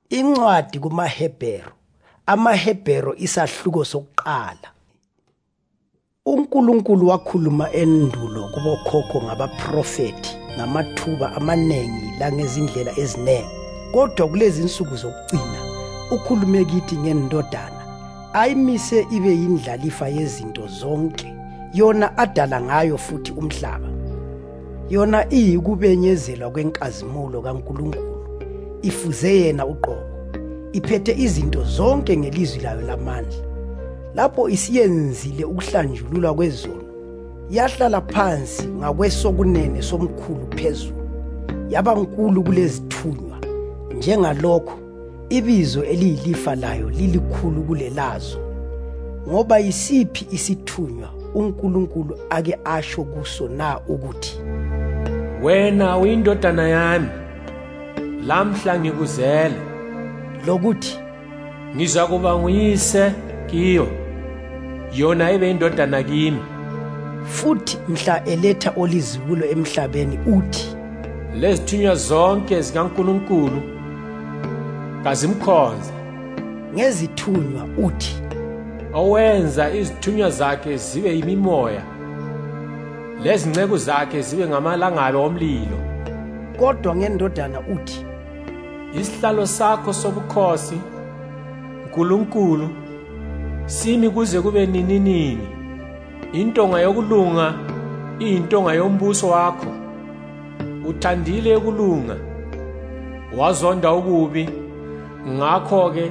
Incwadi kumaHebheru, amaHebheru isahluko sokuqala. uNkulunkulu wakhuluma endulo kubokhokho ngabaprofeti ngamathuba amanengi langezindlela ezinengi. Kodwa kulezi insuku zokucina ukhulume kithi ngendodana ayimise ibe yindlalifa yezinto zonke, yona adala ngayo futhi umhlaba. Yona iyikubenyezelwa kwenkazimulo kaNkulunkulu, ifuze yena uqobo, iphethe izinto zonke ngelizwi layo lamandla. Lapho isiyenzile ukuhlanjululwa kwezono, yahlala phansi ngakwesokunene somkhulu phezulu, yaba nkulu kulezithunywa. Njengalokho ibizo eliyilifa layo lilikhulu kulelazo. Ngoba yisiphi isithunywa uNkulunkulu ake asho kuso na ukuthi, wena uyindodana yami, lamhla ngikuzele, lokuthi ngiza kuba nguyise kiyo, yona ibe indodana kimi. Futhi mhla eletha olizibulo emhlabeni uthi, lezithunywa zonke zikaNkulunkulu kazimkhonze. ngezithunywa uthi, owenza izithunywa zakhe zibe yimimoya, lezinceku zakhe zibe ngamalangabi omlilo. Kodwa ngendodana uthi, isihlalo sakho sobukhosi, Nkulunkulu, simi kuze kube nini. Intonga yokulunga iyintonga yombuso wakho. Uthandile ukulunga, wazonda ububi. Ngakho-ke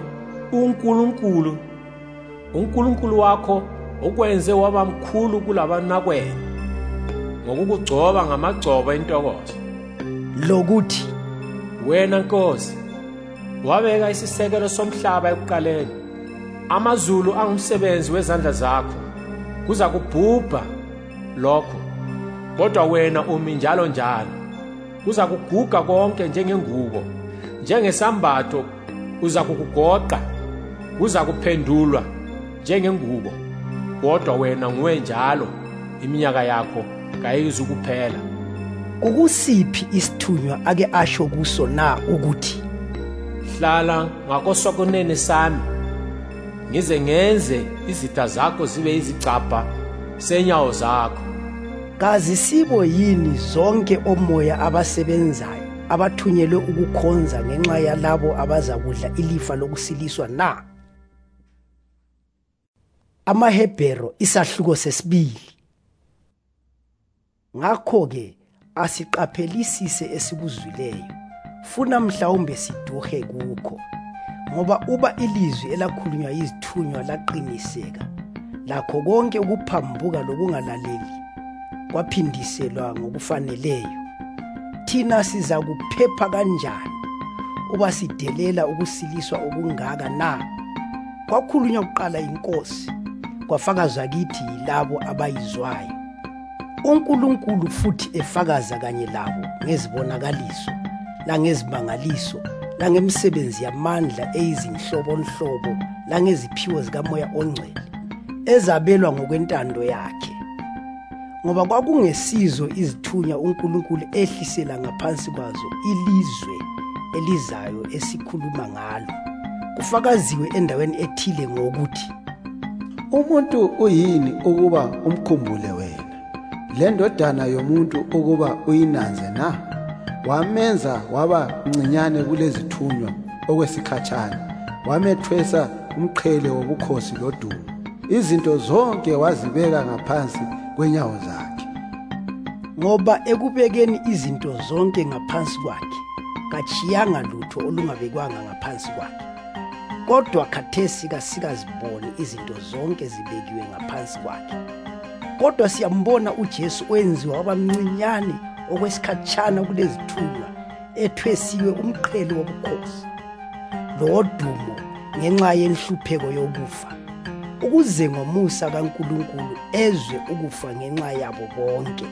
uNkulunkulu wakho ukwenze waba mkhulu kulabanakwena, ngokukugcoba ngamagcobo entokozo. lokuthi Wena Nkosi, wabeka isisekelo somhlaba ekuqaleni. Amazulu angumsebenzi wezandla zakho. Kuza kubhubha lokho, kodwa wena umi njalo njalo. Kuza kuguga konke njengengubo, njengesambatho uza kukugoqa. Kuza kuphendulwa njengengubo, kodwa wena nguwe njalo, iminyaka yakho kayizukuphela. Kukusiphi isithunywa ake asho kuso na ukuthi, Hlala ngakosokunene sami, ngize ngenze izitha zakho zibe izigcabha senyawo zakho. kazisibo yini zonke omoya abasebenzayo abathunyelwe ukukhonza ngenxa yalabo abazakudla ilifa lokusiliswa na? AmaHebheru isahluko sesibili. Ngakho-ke asiqaphelisise esikuzwileyo, funa mhlawumbe siduhe kukho. Ngoba uba ilizwi elakhulunywa yizithunywa laqiniseka, lakho konke ukuphambuka lokungalaleli kwaphindiselwa ngokufaneleyo, thina siza kuphepha kanjani uba sidelela ukusiliswa okungaka na? Kwakhulunywa kuqala iNkosi, kwafakazwa kithi yilabo abayizwayo. uNkulunkulu futhi efakaza kanye labo ngezibonakaliso, langezimangaliso, langemisebenzi yamandla eyizinhlobonhlobo, langeziphiwo zikaMoya oNgcwele ezabelwa ngokwentando yakhe. Ngoba kwakungesizo izithunywa uNkulunkulu ehlisela ngaphansi kwazo ilizwe elizayo esikhuluma ngalo. Kufakaziwe endaweni ethile ngokuthi, umuntu uyini ukuba umkhumbule wena, le ndodana yomuntu ukuba uyinanze na? Wamenza waba mncinyane kulezithunywa okwesikhatshana, wamethwesa umqhele wobukhosi lodumo. Izinto zonke wazibeka ngaphansi kwenyawo zakhe. Ngoba ekubekeni izinto zonke ngaphansi kwakhe, kachiyanga lutho olungabekwanga ngaphansi kwakhe. Kodwa khathesi kasikaziboni izinto zonke zibekiwe ngaphansi kwakhe. Kodwa siyambona uJesu owenziwa waba mncinyane okwesikhatshana kulezithunywa, ethwesiwe umqhele wobukhosi lodumo ngenxa yenhlupheko yokufa, ukuze ngomusa kaNkulunkulu ezwe ukufa ngenxa yabo bonke.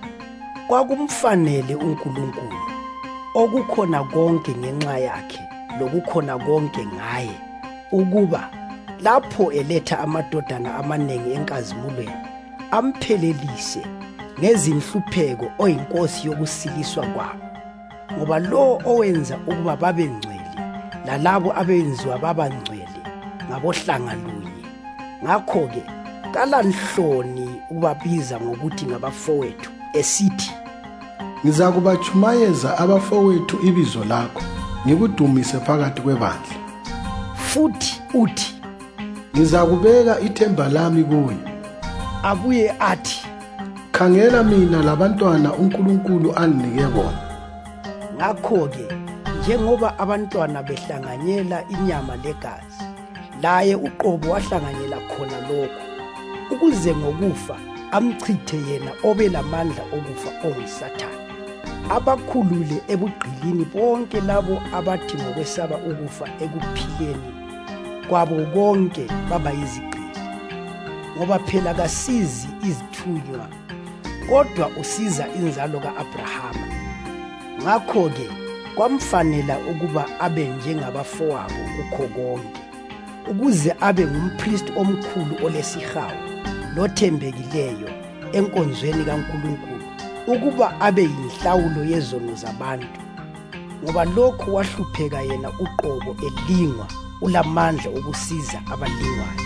Kwakumfanele uNkulunkulu, okukhona konke ngenxa yakhe lokukhona konke ngaye, ukuba lapho eletha amadodana amanengi enkazimulweni amphelelise ngezinhlupheko oyinkosi yokusiliswa kwabo. Ngoba lo owenza ukuba babe ngcwele lalabo abenziwa babangcwele ngabohlanga lunye. Ngakho-ke kalanhloni ukubabiza ngokuthi ngabafowethu esithi, ngiza kubachumayeza abafowethu ibizo lakho, ngikudumise phakathi kwebandla. Futhi uthi, ngiza kubeka ithemba lami kuye. Abuye athi, khangela mina labantwana uNkulunkulu anginike bona. Ngakho-ke njengoba abantwana behlanganyela inyama legazi, laye uqobo wahlanganyela khona lokho, ukuze ngokufa amchithe yena obelamandla okufa onguSathane, abakhulule ebugqilini bonke labo abathi ngokwesaba ukufa ekuphileni kwabo konke baba yizigqili. Ngoba phela kasizi izithunywa, kodwa usiza inzalo ka-Abrahama. Ngakho-ke kwamfanela ukuba abe njengabafowabo kukho konke, ukuze abe ngumpristi omkhulu olesihawu lothembekileyo enkonzweni kaNkulunkulu, ukuba abe yinhlawulo yezono zabantu. Ngoba lokhu wahlupheka yena uqobo elingwa, ulamandla okusiza abalingwayo.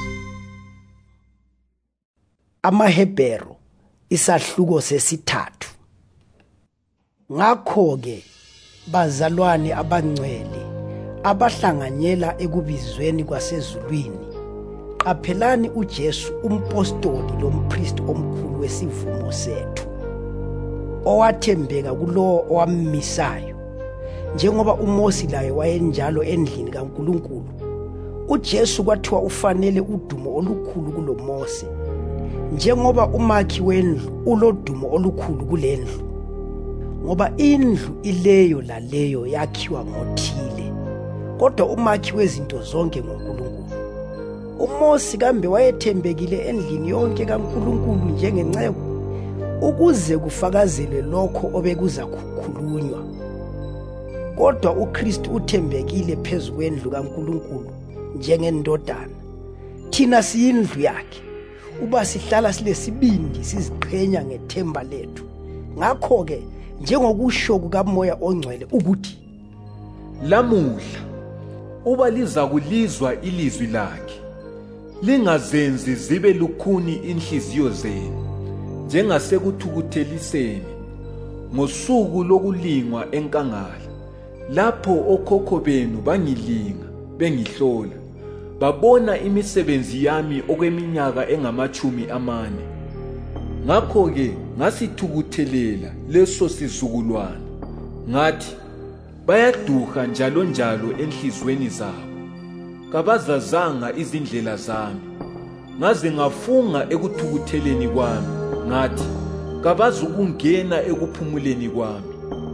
AmaHebheru isahluko sesithathu. Ngakho-ke bazalwane abangcwele abahlanganyela ekubizweni kwasezulwini, qaphelani uJesu umpostoli lompristi omkhulu wesivumo sethu, owathembeka kulowo owammisayo. Njengoba uMosi laye wayenjalo endlini kaNkulunkulu, uJesu kwathiwa ufanele udumo olukhulu kuloMose. Njengoba umakhi wendlu ulodumo olukhulu kulendlu, ngoba indlu ileyo laleyo yakhiwa ngothile, kodwa umakhi wezinto zonke nguNkulunkulu. UMosi kambe wayethembekile endlini yonke kaNkulunkulu njengenceku, ukuze kufakazelwe lokho obekuza kukhulunywa. Kodwa uKristu uthembekile phezu kwendlu kaNkulunkulu njengendodana. Thina siyindlu yakhe, uba sihlala silesibindi siziqhenya ngethemba lethu. Ngakho-ke njengokusho kukaMoya oNgcwele ukuthi, lamuhla uba liza kulizwa ilizwi lakhe, lingazenzi zibe lukhuni inhliziyo zenu, njengasekuthukutheliseni ngosuku lokulingwa enkangala, lapho okhokho benu bangilinga bengihlola, babona imisebenzi yami okweminyaka engama-40. Ngakho-ke ngasithukuthelela leso sizukulwana, ngathi bayaduha njalo njalo enhlizweni zabo, kabazazanga izindlela zami. Ngaze ngafunga ekuthukutheleni kwami, ngathi kabazukungena ekuphumuleni kwami.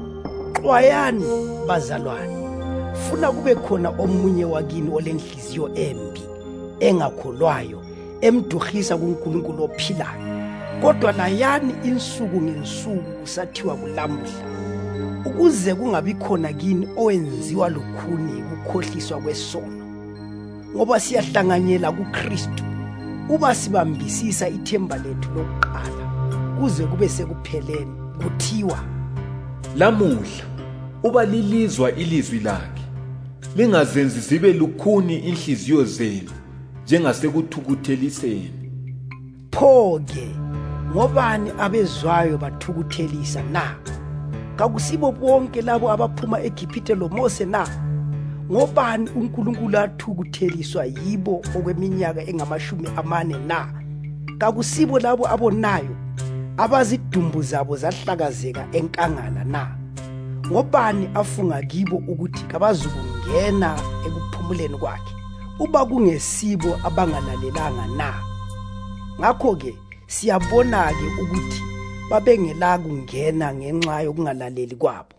Xwayani bazalwane, funa kube khona omunye wakini olenhliziyo embi, engakholwayo, emduhisa kuNkulunkulu ophilayo. Kodwa layani insuku ngensuku kusathiwa kulamuhla, ukuze kungabi khona kini owenziwa lukhuni ukukhohliswa kwesono. Ngoba siyahlanganyela kuKristu, uba sibambisisa ithemba lethu lokuqala, kuze kube sekupheleni kuthiwa, lamuhla uba lilizwa ilizwi lakhe, lingazenzi zibe lukhuni inhliziyo zenu, njengasekuthukutheliseni. Pho-ke ngobani abezwayo bathukuthelisa na? Kakusibo bonke labo abaphuma eGibhithe loMose na? Ngobani uNkulunkulu athukutheliswa yibo okweminyaka engama-40 na? Kakusibo labo abonayo, abazidumbu zabo zahlakazeka enkangala na? Ngobani afunga kibo ukuthi kabazukungena ekuphumuleni kwakhe, uba kungesibo abangalalelanga na? Ngakho-ke siyabona-ke ukuthi babengela kungena ngenxa yokungalaleli kwabo.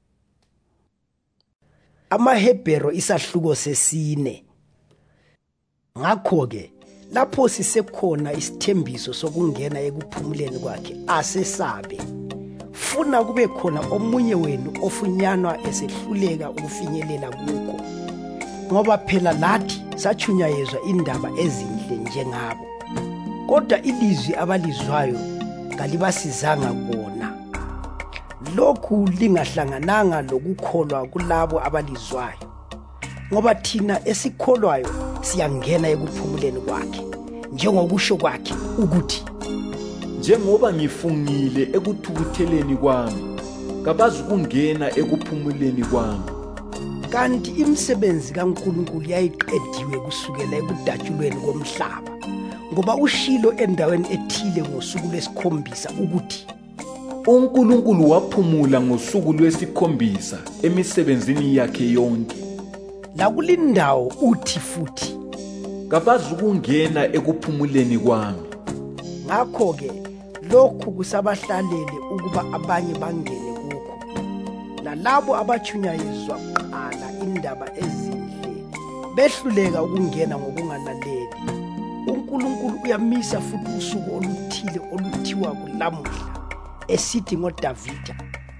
AmaHebheru isahluko sesine. Ngakho-ke lapho sisekhona isithembiso sokungena ekuphumuleni kwakhe, asesabe. Funa kube khona omunye wenu ofunyanwa esehluleka ukufinyelela kukho, ngoba phela lathi sachunyayezwa indaba ezinhle njengabo. Kodwa ilizwi abalizwayo kalibasizanga bona. Lokhu lingahlangananga lokukholwa kulabo abalizwayo. ngoba thina esikholwayo siyangena ekuphumuleni kwakhe, njengokusho kwakhe ukuthi, njengoba ngifungile ekuthukutheleni kwami, kabazi ukungena ekuphumuleni kwami. Kanti imisebenzi kaNkulunkulu yayiqediwe kusukela ekudatshulweni komhlaba, ngoba ushilo endaweni ethile ngosuku lwesikhombisa ukuthi, uNkulunkulu waphumula ngosuku lwesikhombisa emisebenzini yakhe yonke. Lakulindawo uthi futhi, kabazi ukungena ekuphumuleni kwami. Ngakho-ke lokhu kusabahlalele ukuba abanye bangene kukho, nalabo abachunyayezwa kuqala indaba ezinhle behluleka ukungena ngokungalaleli. uNkulunkulu uyamisa futhi usuku oluthile oluthiwa kulamuhla, esithi ngoDavida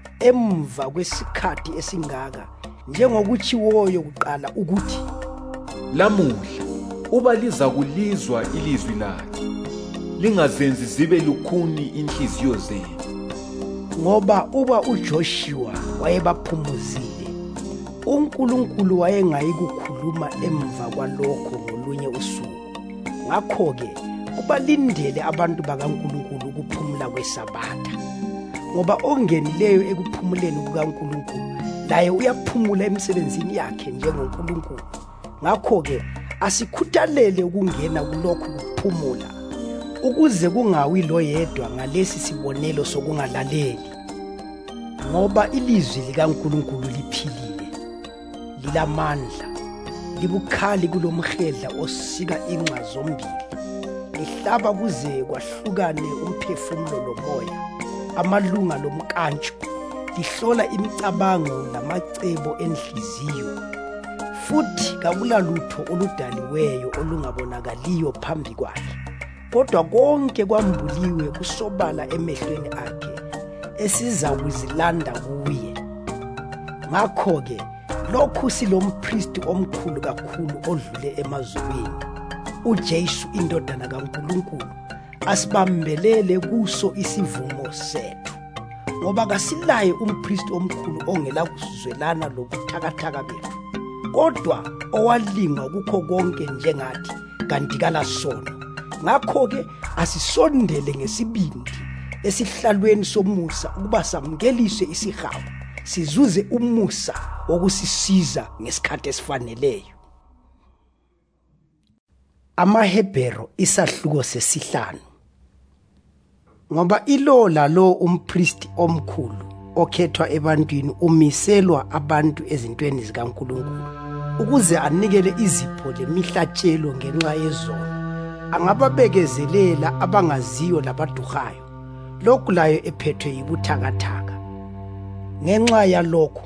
emva kwesikhathi esingaka, njengokutshiwoyo kuqala ukuthi, lamuhla uba liza kulizwa ilizwi lakhe, lingazenzi zibe lukhuni inhliziyo zenu. Ngoba uba uJoshua wayebaphumuzile, uNkulunkulu wayengayikukhuluma emva kwalokho ngolunye usuku. Ngakho-ke kubalindele abantu bakaNkulunkulu ukuphumula kweSabatha, ngoba ongenileyo ekuphumuleni kukaNkulunkulu laye uyaphumula emsebenzini yakhe njengoNkulunkulu. Ngakho-ke asikhuthalele ukungena kulokhu kuphumula, ukuze kungawi loyedwa ngalesi sibonelo sokungalaleli. Ngoba ilizwi likaNkulunkulu liphilile, lilamandla, libukhali kulomhedla osika inxa zombili, lihlaba kuze kwahlukane umphefumulo lomoya, amalunga lomkantsho, lihlola imicabango namacebo enhliziyo. Futhi kakulalutho oludaliweyo olungabonakaliyo phambi kwakhe, kodwa konke kwambuliwe kusobala emehlweni akhe, esiza kuzilanda kuye. Ngakho-ke lokhu silompristi omkhulu kakhulu odlule emazulwini, uJesu indodana kaNkulunkulu, asibambelele kuso isivumo sethu. Ngoba kasilaye umpristi omkhulu ongela kuzwelana lobuthakathaka bethu, kodwa owalingwa kukho konke njengathi, kanti kalasono. Ngakho-ke asisondele ngesibindi esihlalweni somusa ukuba samkeliswe isihawu, sizuze umusa wokusisiza ngesikhathi esifaneleyo. AmaHebheru isahluko sesihlanu. Ngoba ilo lalo umpristi omkhulu okhethwa ebantwini umiselwa abantu ezintweni zikaNkulunkulu, ukuze anikele izipho lemihlatshelo ngenxa yezono, angababekezelela abangaziyo labaduhayo, lokhu layo ephethwe yibuthakathaka. Ngenxa yalokho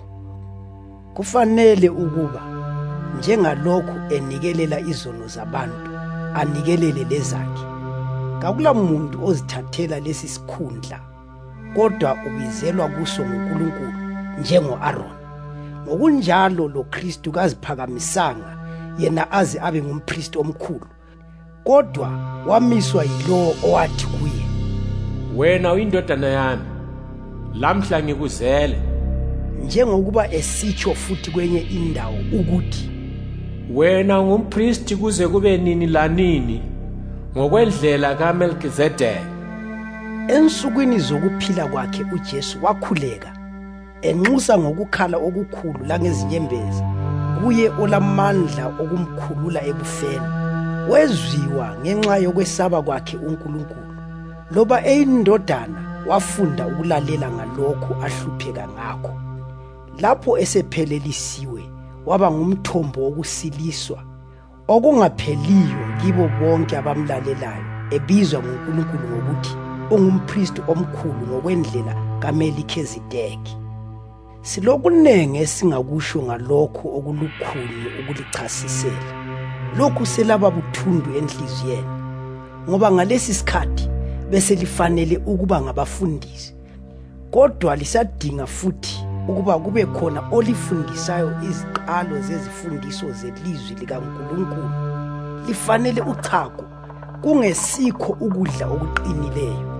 kufanele ukuba njengalokhu enikelela izono zabantu, anikelele lezakhe. Kakula muntu ozithathela lesi sikhundla, kodwa ubizelwa kuso nguNkulunkulu njengo-Aroni. Ngokunjalo loKristu kaziphakamisanga yena aze abe ngumpristi omkhulu, kodwa wamiswa yilowo owathi kuye, wena uyindodana yami, lamhla ngikuzele. Njengokuba esitsho futhi kwenye indawo ukuthi, wena ungumpristi kuze kube nini lanini, ngokwendlela kaMelkizedeki. Ensukwini zokuphila kwakhe uJesu wakhuleka, enxusa ngokukhala okukhulu langezinyembezi kuye olamandla okumkhulula ebufeni. Wezwiwa ngenxa yokwesaba kwakhe uNkulunkulu, loba eyindodana wafunda ukulalela ngalokho ahlupheka ngakho. Lapho esephelelisiwe waba ngumthombo wokusiliswa okungapheliyo kibo bonke abamlalelayo, ebizwa nguNkulunkulu ngokuthi ungumpristi omkhulu ngokwendlela kaMelikhizedeki. Silokunenge esingakusho ngalokho okulukhuni ukulichasisela, lokhu selaba buthundu enhliziyeni, ngoba ngalesi sikhathi bese lifanele ukuba ngabafundisi, kodwa lisadinga futhi ukuba kube khona olifundisayo iziqalo zezifundiso zelizwi likaNkulunkulu. Lifanele uchago, kungesikho ukudla okuqinileyo.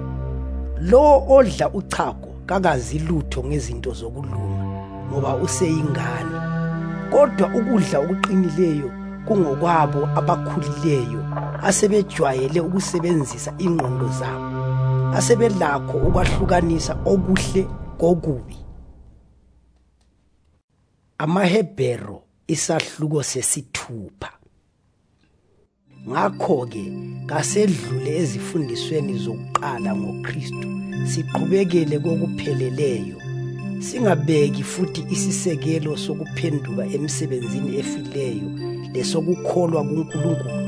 Lo odla uchago kakazi lutho ngezinto zokulunga, ngoba useyingane. kodwa ukudla okuqinileyo kungokwabo abakhulileyo asebejwayele ukusebenzisa ingqondo zabo, asebelakho ukwahlukanisa okuhle kokubi. AmaHebheru isahluko sesithupha. Ngakho-ke kasedlule ezifundisweni zokuqala ngoKristu, siqhubekele kokupheleleyo, singabeki futhi isisekelo sokuphenduka emsebenzini efileyo lesokukholwa kuNkulunkulu.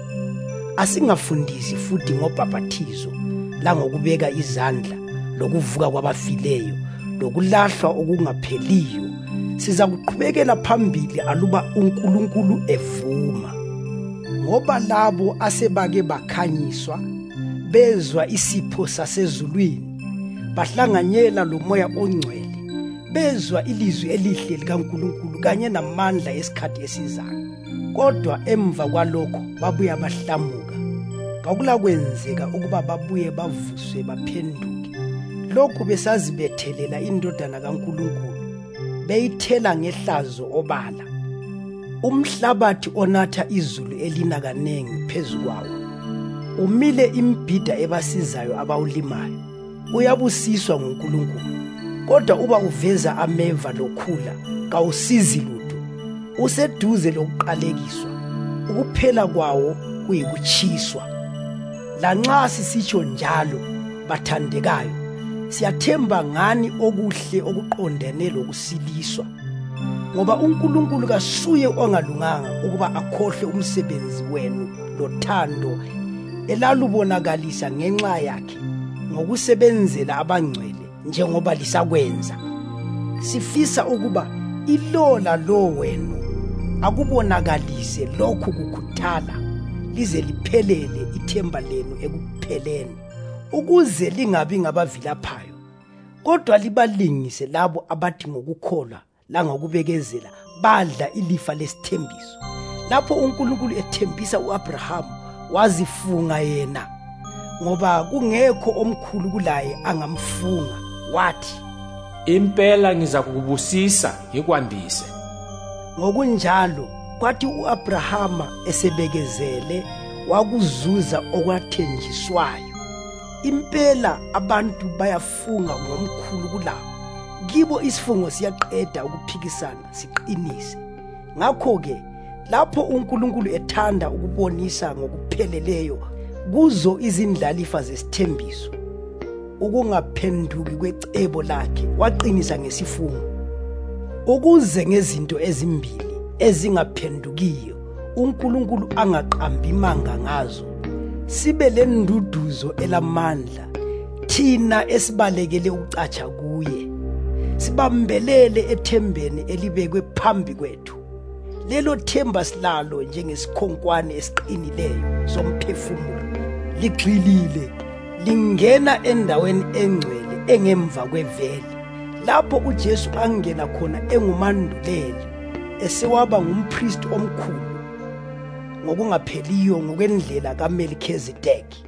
Asingafundisi futhi ngobhaphathizo langokubeka izandla lokuvuka kwabafileyo lokulahlwa okungapheliyo. Siza kuqhubekela phambili aluba uNkulunkulu evuma. Ngoba labo asebake bakhanyiswa bezwa isipho sasezulwini, bahlanganyela lomoya ongcwele, bezwa ilizwi elihle likaNkulunkulu kanye namandla esikhathi esizayo. Kodwa emva kwalokho babuya bahlamuka. Kakulakwenzeka ukuba babuye bavuswe baphenduke. Lokhu besazibethelela indodana kaNkulunkulu, beyithela ngehlazo obala. Umhlabathi onatha izulu elina kanengi phezu kwawo, umile imbhida ebasizayo abawulimayo, uyabusiswa nguNkulunkulu. Kodwa uba uveza ameva lokhula, kawusizi lutho, useduze lokuqalekiswa, ukuphela kwawo kuyikutshiswa. Lanxa sisitsho njalo, bathandekayo, siyathemba ngani okuhle okuqondene lokusiliswa. Ngoba uNkulunkulu kasuye ongalunganga ukuba akhohle umsebenzi wenu lothando elalubonakalisa ngenxa yakhe ngokusebenzela abangcwele njengoba lisakwenza. Sifisa ukuba ilola lo wenu akubonakalise lokhu kukhuthala lize liphelele ithemba lenu ekupheleni, ukuze lingabi ngabavilaphayo, kodwa libalingise labo abathi ngokukholwa langokubekezela badla ilifa lesithembiso. Lapho uNkulunkulu ethembisa uAbrahamu, wazifunga yena, ngoba kungekho omkhulu kulaye angamfunga, wathi, impela ngiza kukubusisa ngikwandise. Ngokunjalo kwathi uAbrahama esebekezele wakuzuza okwathenjiswayo. Impela abantu bayafunga ngomkhulu kulawo, kibo isifungo siyaqeda ukuphikisana siqinise. Ngakho-ke lapho uNkulunkulu ethanda ukubonisa ngokupheleleyo kuzo izindlalifa zesithembiso, ukungaphenduki kwecebo lakhe waqinisa ngesifungo, ukuze ngezinto ezimbili ezingaphendukiyo uNkulunkulu angaqambi manga ngazo, sibe lenduduzo elamandla thina esibalekele ukucatsha kuye, sibambelele ethembeni elibekwe phambi kwethu. Lelo themba silalo njengesikhonkwane esiqinileyo somphefumulo, ligxilile lingena endaweni engcwele engemva kweveli, lapho uJesu angena khona engumanduleli, esewaba ngumpristi omkhulu ngokungapheliyo ngokwendlela kaMelikhizedeki.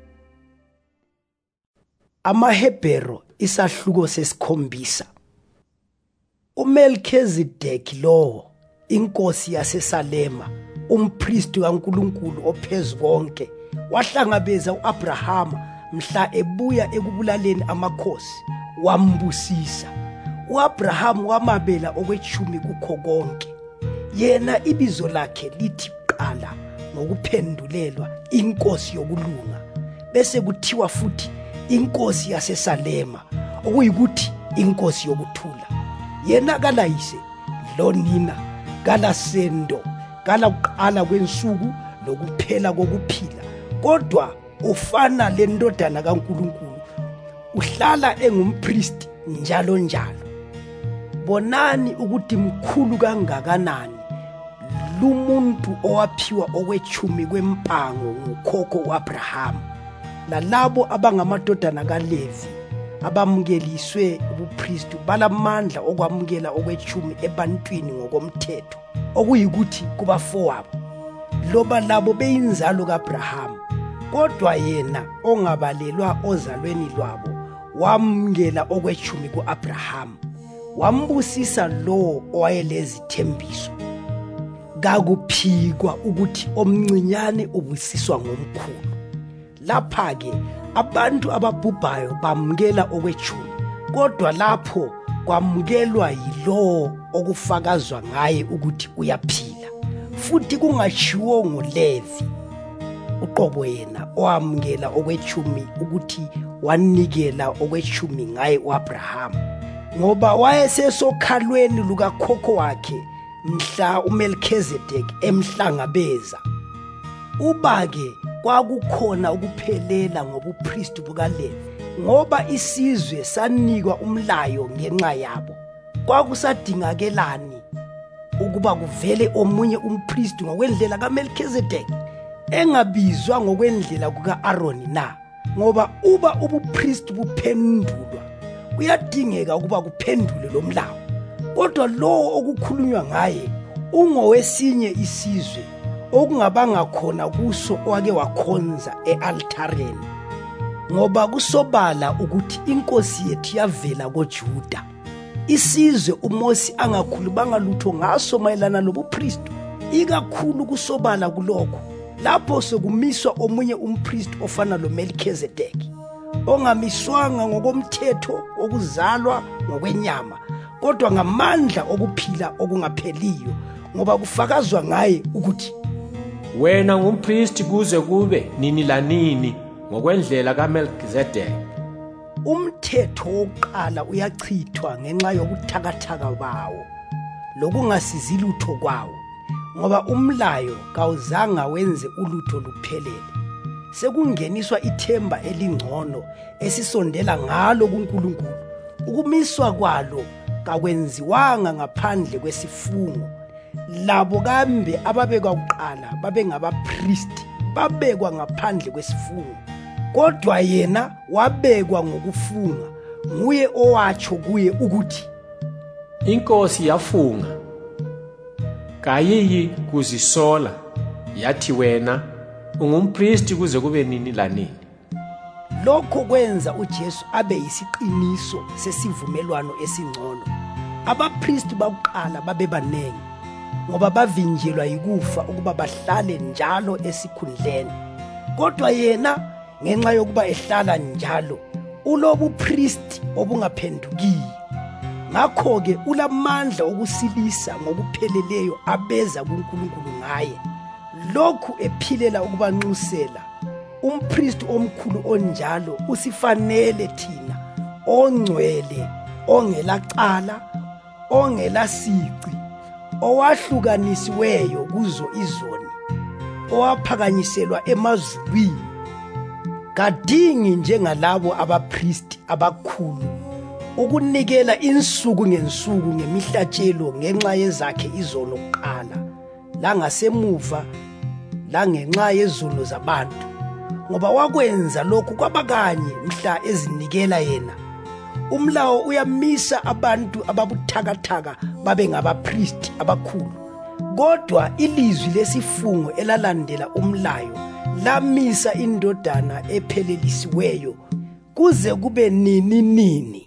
AmaHebheru isahluko sesikhombisa. uMelikhizedeki lowo, inkosi yaseSalema, umpristi kaNkulunkulu ophezu konke, wahlangabeza uAbrahama mhla ebuya ekubulaleni amakhosi, wambusisa. uAbrahama wamabela okwetshumi kukho konke. Yena ibizo lakhe lithi qala ngokuphendulelwa inkosi yokulunga, bese kuthiwa futhi inkosi yaseSalema, okuyikuthi inkosi yokuthula. Yena kalayise lonina, kalasendo, kalakuqala kwensuku lokuphela kokuphila, kodwa ufana lendodana kaNkulunkulu, uhlala engumpristi njalo njalo. Bonani ukuthi mkhulu kangakanani lumuntu owaphiwa okwetshumi kwempango ngukhokho uAbrahama, lalabo abangamadodana kaLevi abamukeliswe ubupristi balamandla okwamukela okwetshumi ebantwini ngokomthetho, okuyikuthi kubafowabo, loba labo beyinzalo kaAbrahama. Kodwa yena ongabalelwa ozalweni lwabo wamukela okwetshumi kuAbrahama, wambusisa lo owayelezithembiso. Kakuphikwa ukuthi omncinyane ubusiswa ngomkhulu. Lapha-ke abantu ababhubhayo bamukela okwetshumi, kodwa lapho kwamukelwa yilo okufakazwa ngaye ukuthi uyaphila, futhi kungatshiwo ngoLevi uqobo yena owamukela okwetshumi ukuthi wanikela okwetshumi ngaye u-Abrahama, ngoba wayesesokhalweni lukakhokho wakhe mhla uMelkizedeki emhlangabeza. Uba-ke kwakukhona ukuphelela ngobupristi bukaLevi, ngoba isizwe sanikwa umlayo ngenxa yabo. Kwakusadingakelani ukuba kuvele omunye umpristi ngokwendlela kaMelkizedeki engabizwa ngokwendlela kuka-Aroni na? Ngoba uba ubupristi buphendulwa, kuyadingeka ukuba kuphendule lo mlayo. Kodwa lo okukhulunywa ngaye ungowesinye isizwe okungabanga khona kuso owake wakhonza e-altareni, ngoba kusobala ukuthi inkosi yethu yavela koJuda. Isizwe uMosi angakhulumanga lutho ngaso mayelana lobupristi, ikakhulu kusobala kulokho lapho sekumiswa omunye umpristi ofana loMelkizedeki, ongamiswanga ngokomthetho okuzalwa ngokwenyama, kodwa ngamandla okuphila okungapheliyo, ngoba kufakazwa ngaye ukuthi wena ngumpristi kuze kube nini lanini ngokwendlela kaMelkizedeki. Umthetho wokuqala uyachithwa ngenxa yobuthakathaka bawo lokungasizi lutho kwawo, ngoba umlayo kawuzanga wenze ulutho luphelele. Sekungeniswa ithemba elingcono esisondela ngalo kuNkulunkulu. Ukumiswa kwalo kakwenziwanga ngaphandle kwesifungo. Labo kambe ababekwa kuqala babengabapristi, babekwa ngaphandle kwesifungo, kodwa yena wabekwa ngokufunga. Nguye owatsho kuye ukuthi inkosi yafunga, kayiyi kuzisola, yathi wena ungumpristi kuze kube nini lanini. Lokho kwenza uJesu abe yisiqiniso sesivumelwano esingcono. Abapristi bakuqala babebanengi, ngoba bavinjelwa yikufa ukuba bahlale njalo esikhundleni, kodwa yena ngenxa yokuba ehlala njalo ulobupristi obungaphendukiyo. Ngakho-ke ulamandla okusilisa ngokupheleleyo abeza kuNkulunkulu ngaye, lokhu ephilela ukubanxusela. Umpristi omkhulu onjalo usifanele thina, ongcwele, ongelacala, ongelasici, owahlukanisiweyo kuzo izoni, owaphakanyiselwa emazulwini. Kadingi njengalabo abapristi abakhulu ukunikela insuku ngensuku ngemihlatshelo ngenxa yezakhe izono kuqala, langasemuva langenxa yezono zabantu, ngoba wakwenza lokhu kwabakanye mhla ezinikela yena. Umlawo uyamisa abantu ababuthakathaka babe ngabapristi abakhulu, kodwa ilizwi lesifungo elalandela umlayo lamisa indodana ephelelisiweyo kuze kube nini.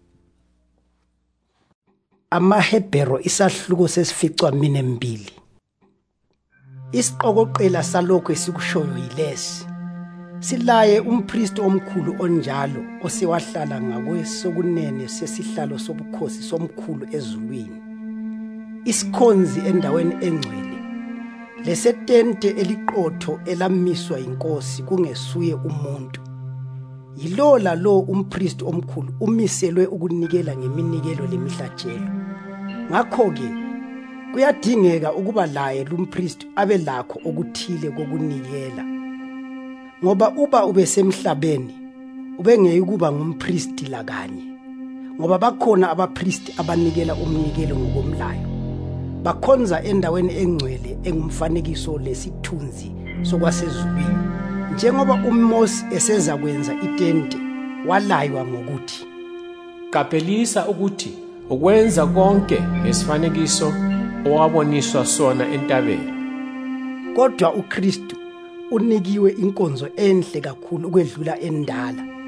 AmaHebheru isahluko sesificwa minembili. Isiqokoqela salokho esikushoyo yilesi: silaye umpristi omkhulu onjalo osewahlala ngakwesokunene sesihlalo sobukhosi somkhulu ezulwini, isikhonzi endaweni engcwele, lesetente eliqotho elamiswa yinkosi kungesuye umuntu. Yilo lalo umpristi omkhulu umiselwe ukunikela ngeminikelo lemihlatshelo. Ngakho-ke kuyadingeka ukuba laye lumpristi abe lakho okuthile kokunikela, ngoba uba ubesemhlabeni ubengeke kuba ngumpristi lakanye, ngoba bakhona abapristi abanikela umnikelo ngokomlayo, bakhonza endaweni engcwele engumfanekiso lesithunzi sokwasezulwini. Njengoba uMosi eseza kwenza itente, walaywa ngokuthi qaphelisa ukuthi ukwenza konke ngesifanekiso owaboniswa sona entabeni. Kodwa uKristu unikiwe inkonzo enhle kakhulu ukwedlula endala,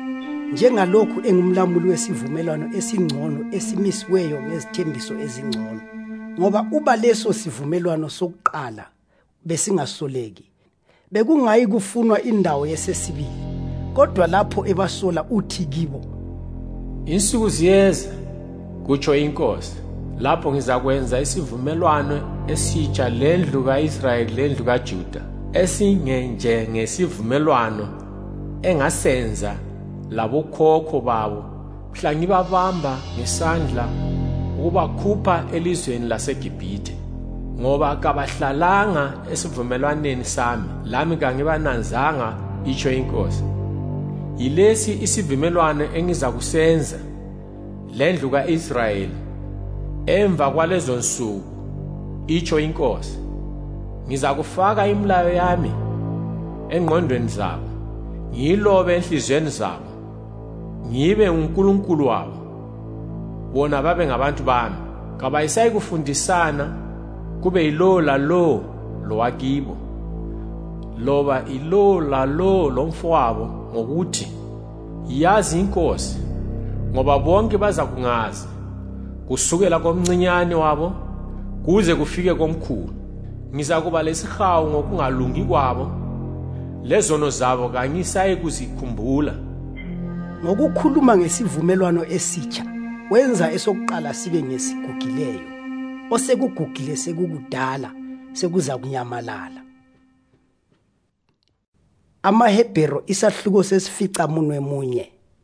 njengalokhu engumlamuli wesivumelwano esingcono esimisiweyo ngezithembiso ezingcono. Ngoba uba leso sivumelwano sokuqala besingasoleki, bekungayi kufunwa indawo yesesibili. Kodwa lapho ebasola uthi kibo, insuku ziyeza kutsho inkosi, lapho ngizakwenza isivumelwano esitsha lendlu kaIsrayeli lendlu kaJuda, esingenje ngesivumelwano engasenza labokhokho babo mhla ngibabamba ngesandla ukubakhupha elizweni laseGibhithe. Ngoba kabahlalanga esivumelwaneni sami, lami kangibananzanga, itsho inkosi. Yilesi isivumelwano engizakusenza lendlu kaIsrayeli emva kwalezo nsuku, itsho inkosi. Ngizakufaka imilayo yami engqondweni zabo, ngiyilobe enhliziyweni zabo, ngibe uNkulunkulu wabo, bona babe ngabantu bami. Kabayisayi kufundisana kube yilo lalo lowakibo, loba ilo lalo lomfowabo ngokuthi yazi inkosi, ngoba bonke baza kungazi, kusukela komncinyane wabo kuze kufike komkhulu. Ngizakuba lesihawu ngokungalungi kwabo, lezono zabo kangisayi kuzikhumbula. Ngokukhuluma ngesivumelwano esitsha, wenza esokuqala sibe ngesigugileyo, osekugugile sekukudala sekuza kunyamalala. AmaHebheru isahluko sesi-9.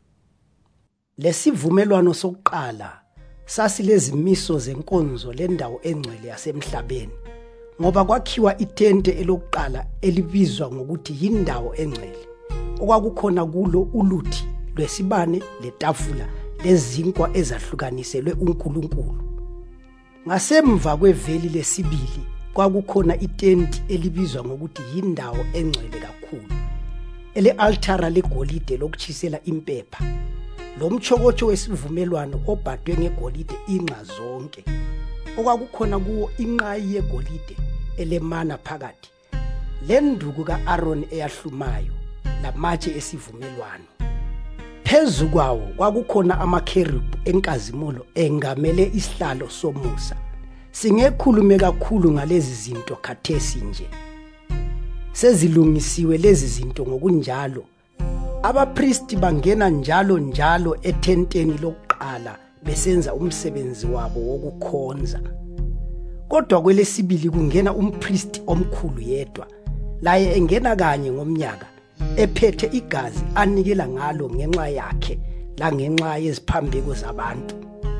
Lesivumelwano sokuqala sasilezimiso zenkonzo lendawo engcwele yasemhlabeni, ngoba kwakhiwa itente elokuqala elibizwa ngokuthi yindawo engcwele, okwakukhona kulo uluthi lwesibane letafula lezinkwa ezahlukaniselwe uNkulunkulu. Ngasemva kweveli lesibili kwakukhona itenti elibizwa ngokuthi yindawo engcwele kakhulu, ele-altara legolide lokutshisela impepha, lomchokotsho wesivumelwano obhadwe ngegolide inqa zonke, okwakukhona kuwo inqayi yegolide elemana phakathi, lenduku ka-Aroni eyahlumayo, lamatshe esivumelwano. Phezu kwawo kwakukhona amakherubhi enkazimulo engamele isihlalo somusa. Singekhulume kakhulu ngalezi zinto khathesi nje, sezilungisiwe lezi zinto. Ngokunjalo abapristi bangena njalo ethenteni lokuqala besenza umsebenzi wabo wokukhonza. Kodwa kwelesibili kungena umpristi omkhulu yedwa, laye engena kanye ngomnyaka, ephethe igazi anikela ngalo ngenxa yakhe la ngenxa yeziphambeko zabantu.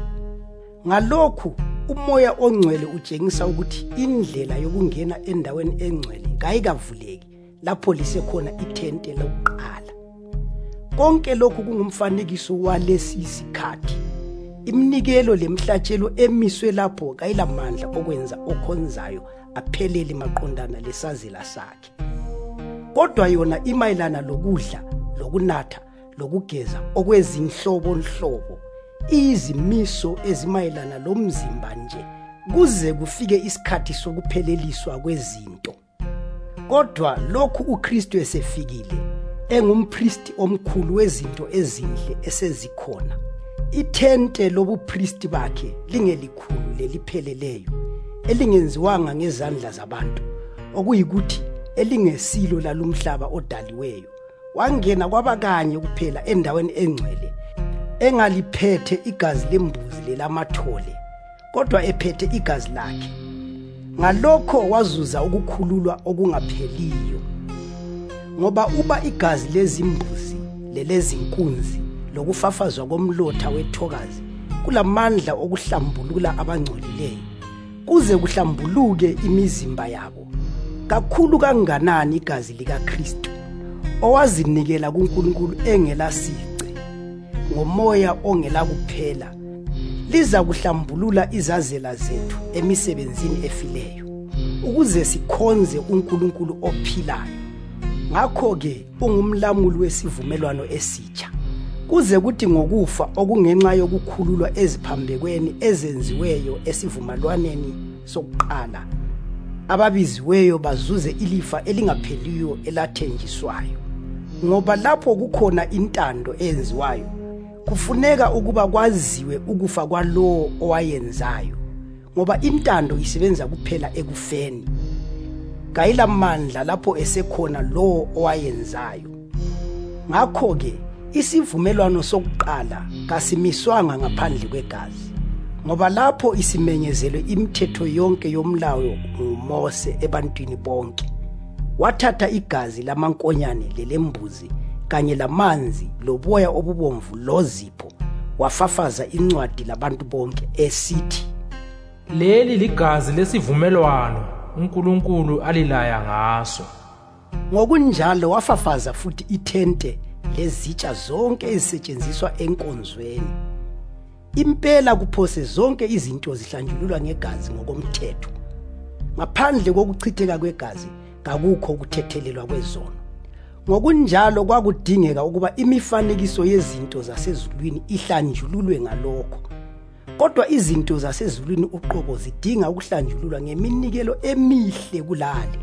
Ngalokhu uMoya oNgcwele utshengisa ukuthi indlela yokungena endaweni engcwele kayikavuleki lapho lisekhona ithente lokuqala. Konke lokhu kungumfanekiso walesi isikhathi. Iminikelo lemhlatshelo emiswe lapho kayilamandla okwenza okhonzayo aphelele maqondana lesazela sakhe. Kodwa yona imayelana lokudla, lokunatha, lokugeza okwezinhlobo, izimiso ezimayelana lomzimba nje, kuze kufike isikhathi sokupheleliswa kwezinto. Kodwa lokhu uKristu esefikile, engumpristi omkhulu wezinto ezinhle esezikhona, ithente lobupristi bakhe lingelikhulu lelipheleleyo, elingenziwanga ngezandla zabantu, okuyikuthi elingesilo lalumhlaba odaliweyo, wangena kwabakanye kuphela endaweni engcwele, engaliphethe igazi lembuzi lelamathole, kodwa ephethe igazi lakhe. Ngalokho wazuza ukukhululwa okungapheliyo. Ngoba uba igazi lezimbuzi lelezinkunzi lokufafazwa komlotha wethokazi kulamandla okuhlambulula abangcolileyo, kuze kuhlambuluke imizimba yabo, kakhulu kanganani igazi likaKristu, owazinikela kuNkulunkulu engelasici ngomoya ongela kuphela, liza kuhlambulula izazela zethu emisebenzini efileyo, ukuze sikhonze uNkulunkulu ophilayo. Ngakho-ke ungumlamuli wesivumelwano esitsha, kuze kuthi ngokufa okungenxa yokukhululwa eziphambekweni ezenziweyo esivumelwaneni sokuqala, ababiziweyo bazuze ilifa elingapheliyo elathenjiswayo. ngoba lapho kukhona intando eyenziwayo kufuneka ukuba kwaziwe ukufa kwalowo owayenzayo, ngoba intando isebenza kuphela ekufeni, kayilamandla lapho esekhona lowo owayenzayo. Ngakho-ke isivumelwano sokuqala kasimiswanga ngaphandle kwegazi, ngoba lapho isimenyezelwe imithetho yonke yomlayo nguMose ebantwini bonke. Wathatha igazi lamankonyane lelembuzi kanye lamanzi loboya obubomvu lozipho, wafafaza incwadi labantu bonke esithi, leli ligazi lesivumelwano uNkulunkulu alilaya ngaso. Ngokunjalo wafafaza futhi ithente lezitsha zonke ezisetshenziswa enkonzweni. Impela kuphose zonke izinto zihlanjululwa ngegazi ngokomthetho. Ngaphandle kokuchitheka kwegazi kakukho ukuthethelelwa kwezono. Ngokunjalo kwakudingeka ukuba imifanekiso yezinto zasezulwini ihlanjululwe ngalokho. Kodwa izinto zasezulwini uqobo zidinga ukuhlanjululwa ngeminikelo emihle kulale.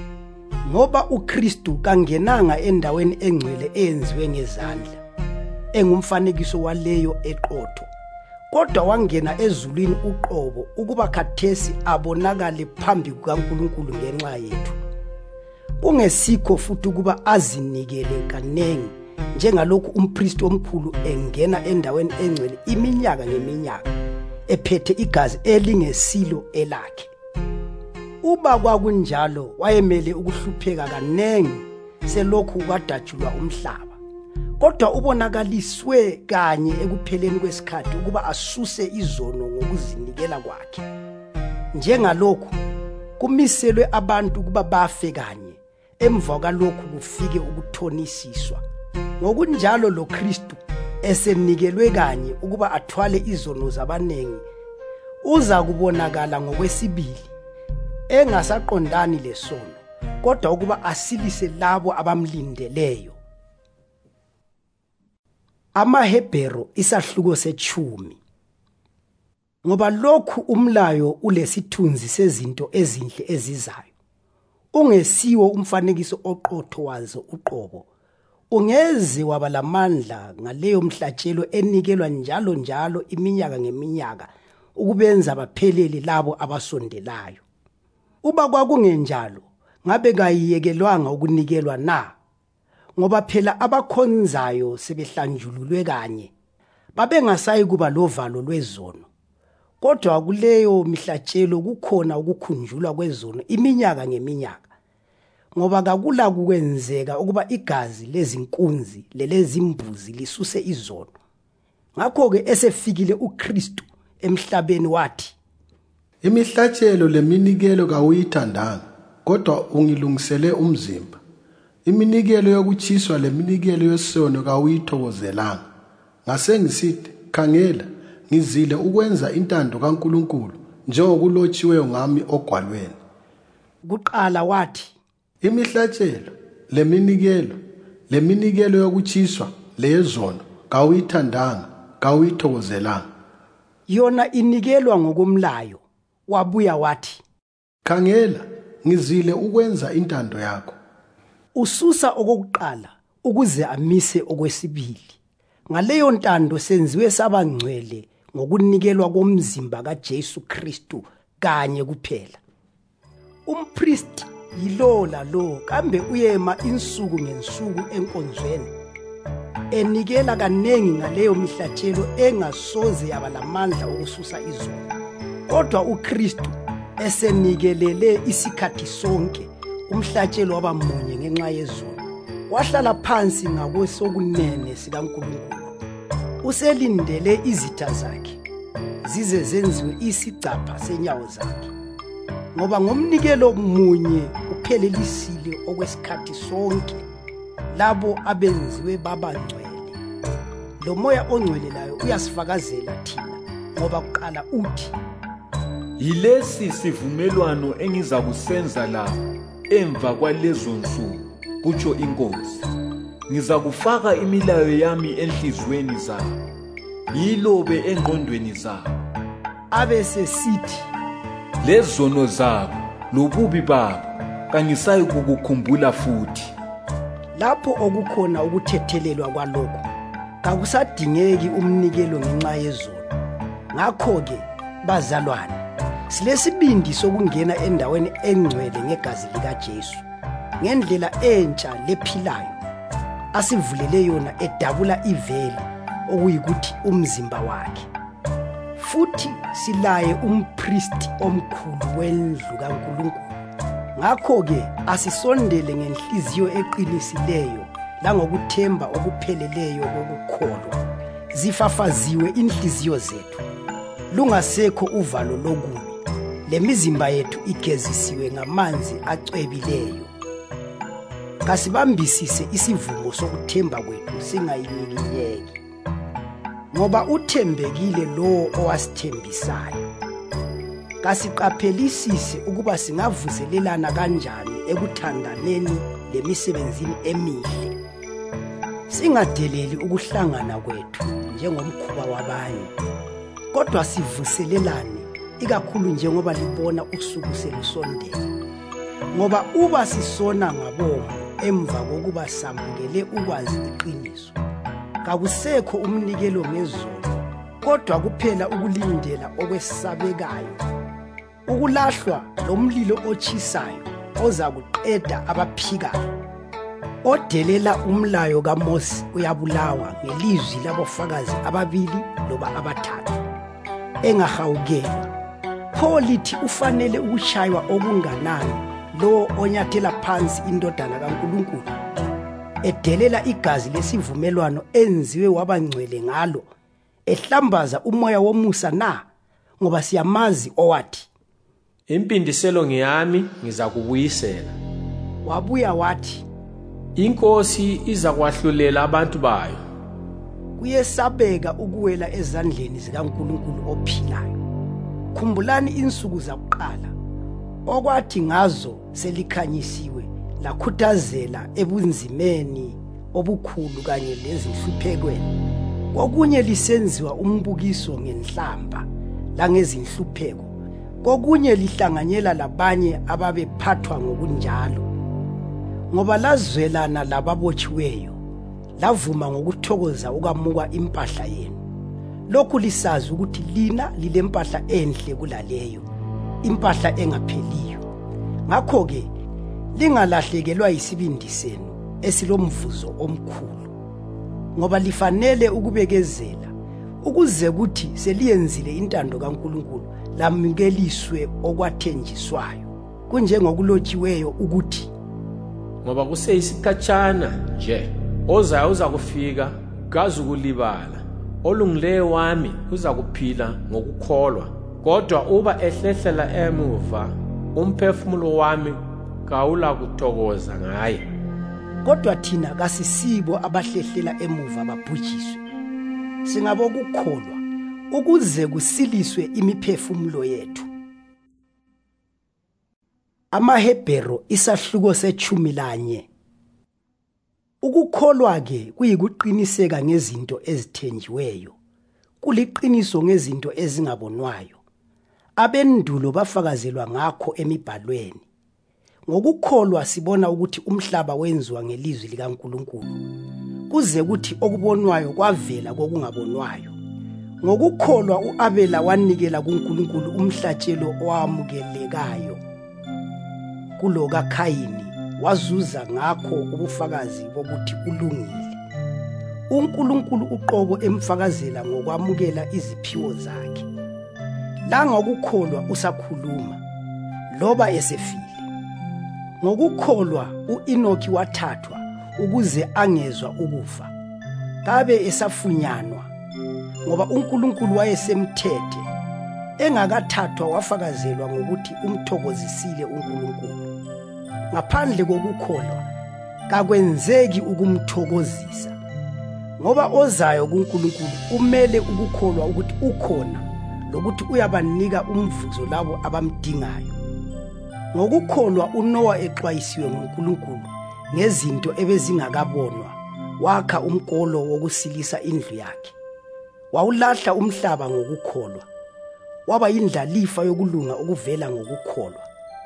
Ngoba uKristu kangenanga endaweni engcwele eyenziwe ngezandla, engumfanekiso waleyo eqotho, kodwa wangena ezulwini uqobo ukuba khathesi abonakale phambi kukaNkulunkulu ngenxa yethu. Kungesikho futhi ukuba azinikele kanengi njengalokhu umpristi omkhulu engena endaweni engcwele iminyaka ngeminyaka ephethe igazi elingesilo elakhe. Uba kwakunjalo wayemele ukuhlupheka kanengi selokhu kwadatshulwa umhlaba, kodwa ubonakaliswe kanye ekupheleni kwesikhathi ukuba asuse izono ngokuzinikela kwakhe. Njengalokhu kumiselwe abantu ukuba bafe kanye, emva kwalokhu kufike ukuthonisiswa. Ngokunjalo lo Kristu esenikelwe kanye ukuba athwale izono zabanengi, uza kubonakala ngokwesibili engasaqondani lesono, kodwa ukuba asilise labo abamlindeleyo. AmaHebheru isahluko se10. Ngoba lokhu umlayo ulesithunzi sezinto ezinhle ezizayo, ungesiwo umfanekiso oqotho wazo uqobo, ungeze waba lamandla ngaleyo mhlatshelo enikelwa njalo iminyaka ngeminyaka ukubenza baphelele labo abasondelayo. Uba kwakungenjalo ngabe kayiyekelwanga ukunikelwa na? Ngoba phela abakhonzayo sebehlanjululwe kanye, babengasayi kuba lovalo lwezono. Kodwa kuleyo mihlatshelo kukhona ukukhunjulwa kwezono iminyaka ngeminyaka, ngoba kakula kukwenzeka ukuba igazi lezinkunzi lelezimbuzi lisuse izono. Ngakho-ke esefikile uKristu emhlabeni wathi, imihlatshelo leminikelo kawuyithandanga, kodwa ungilungisele umzimba. Iminikelo yokutshiswa leminikelo yesono kawuyithokozelanga. Ngase ngisithi, khangela, ngizile ukwenza intando kaNkulunkulu njengokulotshiweyo ngami ogwalweni. Kuqala wathi, imihlatshelo leminikelo yokutshiswa leyezono kawuyithandanga, kawuyithokozelanga. Yona inikelwa ngokomlayo. Wabuya wathi, khangela, ngizile ukwenza intando yakho. Ususa okokuqala ukuze amise okwesibili. Ngaleyo ntando senziwe sabangcwele ngokunikelwa komzimba kaJesu Kristu kanye kuphela. Umpristi yilo lalo kambe uyema insuku ngensuku enkonzweni, enikela kanengi ngaleyo mihlatshelo engasoze yaba lamandla okususa izono. Kodwa uKristu esenikelele isikhathi sonke umhlatshelo wabamunye ngenxa yezono, wahlala phansi ngakwesokunene sikaNkulunkulu. Uselindele izitha zakhe zize zenziwe isigcapha senyawo zakhe, ngoba ngomnikelo munye uphelelisile okwesikhathi sonke labo abenziwe babangcwele. Lo Moya Ongcwele layo uyasifakazela thina, ngoba kuqala uthi, yilesi sivumelwano engiza kusenza labo emva kwalezo nsuku, kutsho iNkosi. Ngiza kufaka imilayo yami enhliziyweni zabo, yilobe engqondweni zabo. Abesesithi, lezono zabo lobubi babo kangisayi kukukhumbula futhi. Lapho okukhona ukuthethelelwa kwalokho, kakusadingeki umnikelo ngenxa yezono. Ngakho-ke, bazalwane, silesibindi sokungena endaweni engcwele ngegazi likaJesu, ngendlela entsha lephilayo asivulele yona edabula iveli, okuyikuthi umzimba wakhe. Futhi silaye umpristi omkhulu wendlu kaNkulunkulu. Ngakho-ke asisondele ngenhliziyo eqinisileyo langokuthemba okupheleleyo kokukholwa, zifafaziwe inhliziyo zethu, lungasekho uvalo lokubi, lemizimba yethu igezisiwe ngamanzi acwebileyo. Kasibambisise isivumo sokuthemba kwethu singayinyeki, ngoba uthembekile lowo owasithembisayo. Kasiqaphelisise ukuba singavuselelana kanjani ekuthandaneni lemisebenzini emihle, singadeleli ukuhlangana kwethu njengomkhuba wabanye, kodwa sivuselelane, ikakhulu njengoba libona usuku selusondela. Ngoba uba sisona ngabomo emva kokuba samukele ukwazi iqiniso, kakusekho umnikelo ngezono, kodwa kuphela ukulindela okwesabekayo, ukulahlwa lomlilo otshisayo oza kuqeda abaphikayo. Odelela umlayo kaMose uyabulawa ngelizwi labofakazi ababili loba abathathu, engahawukelwa. Pho lithi ufanele ukushaywa okunganani lo onyathela phansi indodana kaNkulunkulu, edelela igazi lesivumelwano enziwe wabangcwele ngalo, ehlambaza umoya womusa na? Ngoba siyamazi owathi, impindiselo ngiyami ngizakubuyisela. Wabuya wathi, Inkosi iza kwahlulela abantu bayo. Kuyesabeka ukuwela ezandleni zikaNkulunkulu ophilayo. Khumbulani insuku zakuqala, okwathi ngazo selikhanyisiwe lakhuthazela ebunzimeni obukhulu kanye lezinhluphekweni. Kokunye lisenziwa umbukiso ngenhlamba langezinhlupheko, kokunye lihlanganyela labanye ababephathwa ngokunjalo. Ngoba lazwelana lababotshiweyo, lavuma ngokuthokoza ukwamukwa impahla yenu. Lokhu lisazi ukuthi lina lilempahla enhle kulaleyo, impahla engapheliyo. Ngakho-ke, lingalahlekelwa yisibindi senu esilomvuzo omkhulu, ngoba lifanele ukubekezela, ukuze kuthi seliyenzile intando kaNkulunkulu lamukeliswe okwathenjiswayo, kunjengokulotshiweyo ukuthi, Ngoba kuseyisikhatshana nje, ozayo uza kufika, kazukulibala. Olungileyo wami uza kuphila ngokukholwa, kodwa uba ehlehlela emuva, umphefumulo wami kawula kuthokoza ngaye. Kodwa thina kasisibo abahlehlela emuva babhujiswe, singabokukholwa, ukuze kusiliswe imiphefumulo yethu. AmaHebheru isahluko se-11. Ukukholwa-ke kuyikuqiniseka ngezinto ezithenjiweyo, kuliqiniso ngezinto ezingabonwayo. Abendulo bafakazelwa ngakho emibhalweni. Ngokukholwa sibona ukuthi umhlaba wenziwa ngelizwi likaNkulunkulu, kuze kuthi okubonwayo kwavela kokungabonwayo. Ngokukholwa u-Abela wanikela kuNkulunkulu umhlatshelo owamukelekayo kulo kaKhayini, wazuza ngakho ubufakazi bokuthi ulungile. uNkulunkulu uqobo emfakazela ngokwamukela iziphiwo zakhe. La ngokukholwa usakhuluma, loba esefile. Ngokukholwa u-Enoki wathathwa ukuze angezwa ukufa, kabe esafunyanwa, ngoba uNkulunkulu wayesemthethe, engakathathwa wafakazelwa ngokuthi umthokozisile uNkulunkulu. Ngaphandle kokukholwa kakwenzeki ukumthokozisa, ngoba ozayo kuNkulunkulu umele ukukholwa ukuthi ukhona lokuthi uyabanika umvuzo labo abamdingayo. Ngokukholwa uNowa exwayisiwe nguNkulunkulu ngezinto ebezingakabonwa, wakha umkolo wokusilisa indlu yakhe. Wawulahla umhlaba ngokukholwa, waba yindlalifa yokulunga okuvela ngokukholwa.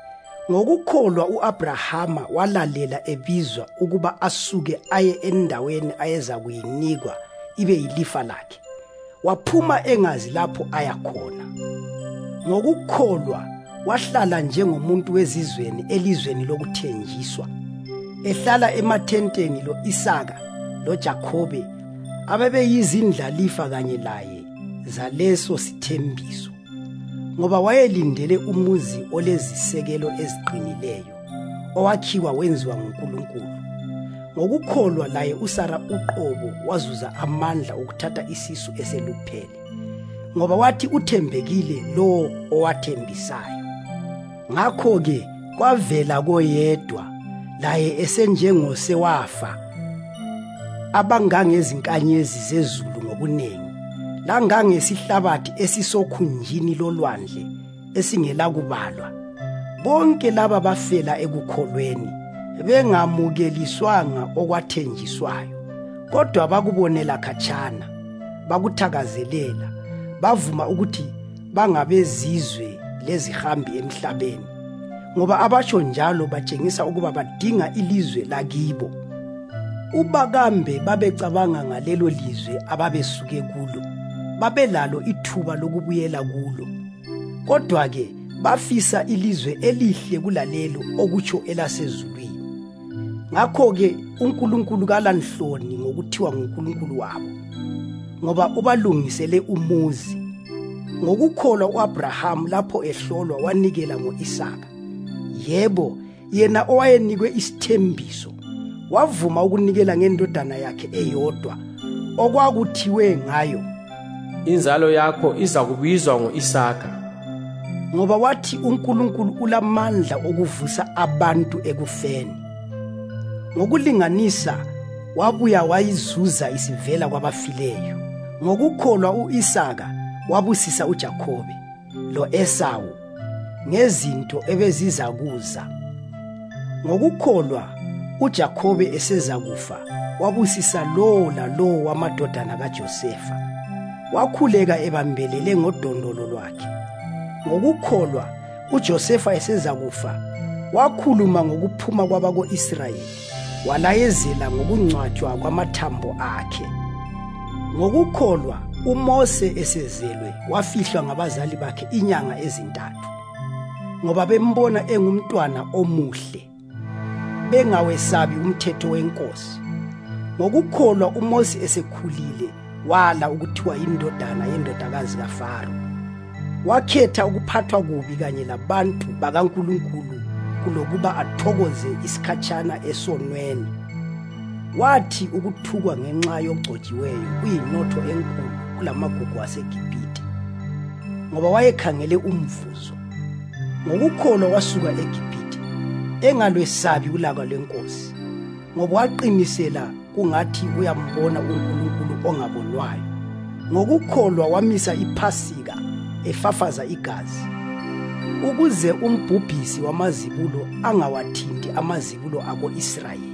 Ngokukholwa uAbrahama walalela ebizwa ukuba asuke aye endaweni ayeza kuyinikwa ibe yilifa lakhe. Waphuma engazi lapho aya khona. Ngokukholwa wahlala njengomuntu wezizweni elizweni lokuthenjiswa, ehlala emathenteni lo-Isaka loJakhobe abebeyizindlalifa kanye laye zaleso sithembiso, ngoba wayelindele umuzi olezisekelo eziqinileyo, owakhiwa wenziwa nguNkulunkulu. Ngokukholwa laye uSara uqobo wazuza amandla okuthatha isisu eseluphele, ngoba wathi uthembekile lowo owathembisayo. Ngakho-ke kwavela koyedwa, laye esenjengosewafa, abangangezinkanyezi zezulu ngobuningi, langangesihlabathi esisokhunjini lolwandle esingelakubalwa. Bonke laba bafela ekukholweni, bengamukeliswanga okwathenjiswayo, kodwa bakubonela khatshana, bakuthakazelela, bavuma ukuthi bangabezizwe lezihambi emhlabeni, ngoba abatsho njalo batshengisa ukuba badinga ilizwe lakibo. Ubakambe babecabanga ngalelo lizwe ababesuke kulo, babelalo ithuba lokubuyela kulo. Kodwa-ke bafisa ilizwe elihle kulalelo okutsho elasezulwini. Ngakho-ke uNkulunkulu kalanhloni ngokuthiwa nguNkulunkulu wabo, ngoba ubalungisele umuzi. Ngokukholwa uAbraham lapho ehlolwa wanikela ngo-Isaka. Yebo, yena owayenikwe isithembiso wavuma ukunikela ngendodana yakhe eyodwa, okwakuthiwe ngayo, inzalo yakho iza kubizwa ngo-Isaka. Ngoba wathi uNkulunkulu ulamandla okuvusa abantu ekufeni. Ngokulinganisa wabuya wayizuza isivela kwabafileyo. Ngokukholwa u-Isaka wabusisa uJakhobe lo-Esawu ngezinto ebezizakuza. Ngokukholwa uJakhobe esezakufa wabusisa lowo lalowo wamadodana kaJosefa, wakhuleka ebambelele ngodondolo lwakhe. Ngokukholwa uJosefa esezakufa wakhuluma ngokuphuma kwabako-Israyeli, walayezela ngokungcwatshwa kwamathambo akhe. Ngokukholwa uMose esezelwe wafihlwa ngabazali bakhe inyanga ezintathu, ngoba bembona engumntwana omuhle, bengawesabi umthetho wenkosi. Ngokukholwa uMose esekhulile wala ukuthiwa indodana yendodakazi kaFaro. Wakhetha ukuphathwa kubi kanye labantu bakaNkulunkulu kulokuba athokoze isikhatshana esonweni. Wathi ukuthukwa ngenxa yogcotshiweyo kuyinotho enkulu kulamagugu aseGibhithe, ngoba wayekhangele umvuzo. Ngokukholwa wasuka eGibhithe, engalwesabi ulaka lwenkosi, ngoba waqinisela kungathi uyambona uNkulunkulu ongabonwayo. Ngokukholwa wamisa iPhasika efafaza igazi, ukuze umbhubhisi wamazibulo angawathinti amazibulo ako-Israyeli.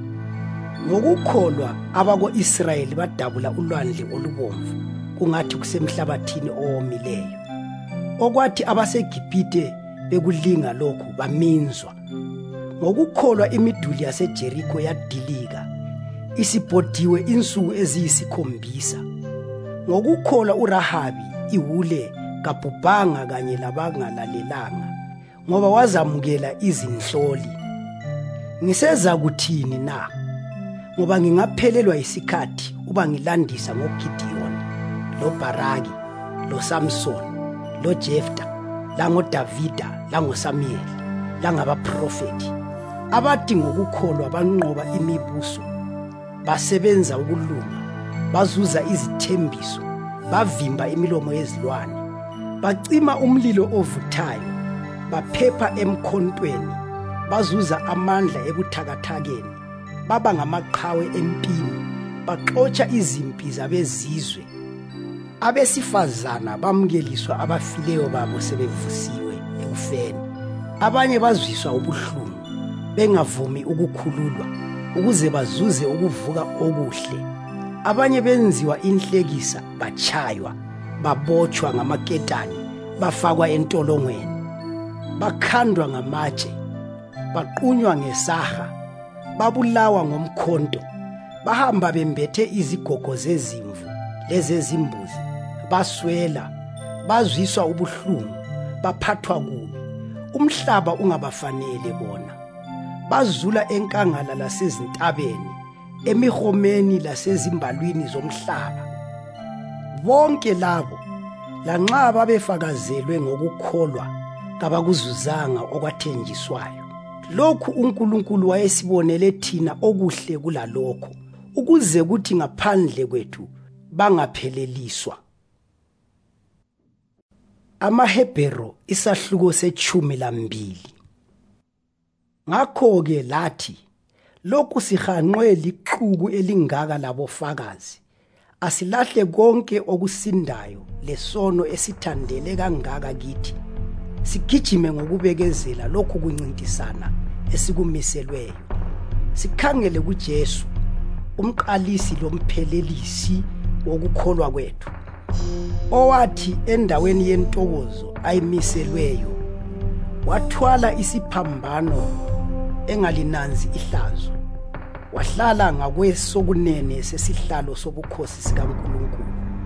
Ngokukholwa abako-Israyeli badabula ulwandle olubomvu kungathi kusemhlabathini owomileyo, okwathi abaseGibhithe bekulinga lokhu baminzwa. Ngokukholwa imiduli yaseJerikho yadilika, isibhodiwe insuku eziyisikhombisa. Ngokukholwa uRahabi iwule kabhubhanga kanye labangalalelanga, ngoba wazamukela izinhloli. Ngiseza kuthini na? Ngoba ngingaphelelwa isikhathi uba ngilandisa ngoGidiyoni, loBaraki, loSamsoni, loJefta, langoDavida, langoSamuyeli, langabaprofethi, abathi ngokukholwa banqoba imibuso, basebenza ukulunga, bazuza izithembiso, bavimba imilomo yezilwane, bacima umlilo ovuthayo, baphepha emkhontweni, bazuza amandla ebuthakathakeni, baba ngamaqhawe empini, baxotsha izimpi zabezizwe. Abesifazana bamukeliswa abafileyo babo sebevusiwe ekufeni. Abanye bazwiswa ubuhlungu, bengavumi ukukhululwa, ukuze bazuze ukuvuka okuhle. Abanye benziwa inhlekisa, batshaywa, babotshwa ngamaketani, bafakwa entolongweni, bakhandwa ngamatshe, baqunywa ngesaha, babulawa ngomkhonto, bahamba bembethe izigogo zezimvu lezezimbuzi, baswela, bazwiswa ubuhlungu, baphathwa kubi, umhlaba ungabafanele bona. Bazula enkangala lasezintabeni, emihomeni lasezimbalwini zomhlaba. Bonke labo, lanxa babefakazelwe ngokukholwa, kabakuzuzanga okwathenjiswayo. Lokhu uNkulunkulu wayesibonele thina okuhle kulalokho, ukuze kuthi ngaphandle kwethu bangapheleliswa. AmaHebheru isahluko se-12. Ngakho-ke lathi, lokhu sihanqwe lixuku elingaka labofakazi, asilahle konke okusindayo lesono esithandele kangaka kithi, sigijime ngokubekezela lokhu kuncintisana esikumiselweyo. Sikhangele kuJesu, umqalisi lomphelelisi wokukholwa kwethu, owathi endaweni yentokozo ayimiselweyo wathwala isiphambano engalinanzi ihlazo, wahlala ngakwesokunene sesihlalo sobukhosi sikaNkulunkulu.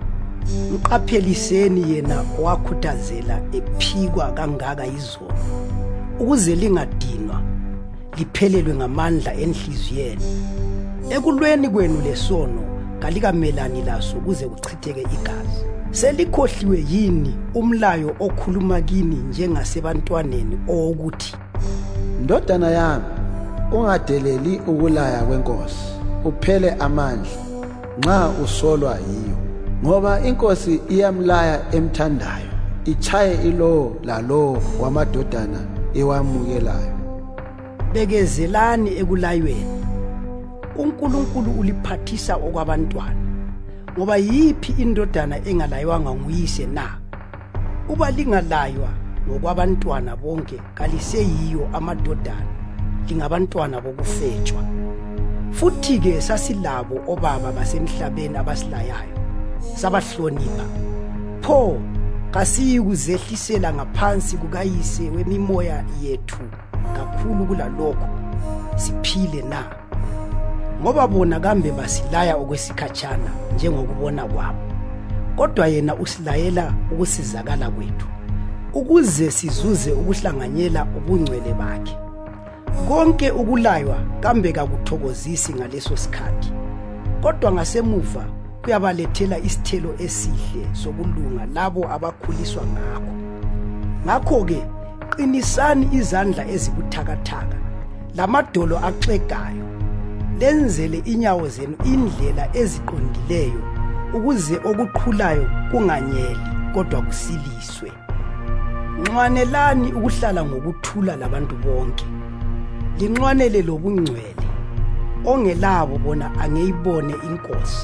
Mqapheliseni yena owakhuthazela ephikwa kangaka izono, ukuze lingadinwa liphelelwe ngamandla enhliziyweni. Ekulweni kwenu lesono kalikamelani laso kuze kuchitheke igazi. Selikhohliwe yini umlayo okhuluma kini njengasebantwaneni owokuthi, Ndodana yami, ungadeleli ukulaya kwenkosi, uphele amandla nxa usolwa yiyo. Ngoba inkosi iyamlaya emthandayo, ichaye ilowo lalowo wamadodana ewamukelayo. bekezelani ekulayweni. uNkulunkulu uliphathisa okwabantwana, ngoba yiphi indodana engalaywanga nguyise na? Uba lingalaywa ngokwabantwana bonke, kaliseyiyo amadodana, lingabantwana bokufetshwa. Futhi-ke sasilabo obaba basemhlabeni abasilayayo, sabahlonipha. Pho kasiyikuzehlisela ngaphansi kukayise wemimoya yethu kakhulu kulalokho, siphile na? Ngoba bona kambe basilaya okwesikhatshana njengokubona kwabo, kodwa yena usilayela ukusizakala kwethu, ukuze sizuze ukuhlanganyela ubungcwele bakhe. Konke ukulaywa kambe kakuthokozisi ngaleso sikhathi, kodwa ngasemuva kuyabalethela isithelo esihle sokulunga labo abakhuliswa ngakho. Ngakho-ke qinisani izandla ezibuthakathaka lamadolo axegayo, lenzele inyawo zenu indlela eziqondileyo, ukuze okuqhulayo kunganyeli kodwa kusiliswe. Nxwanelani ukuhlala ngokuthula labantu bonke, linxwanele lobungcwele, ongelabo bona angeyibone inkosi.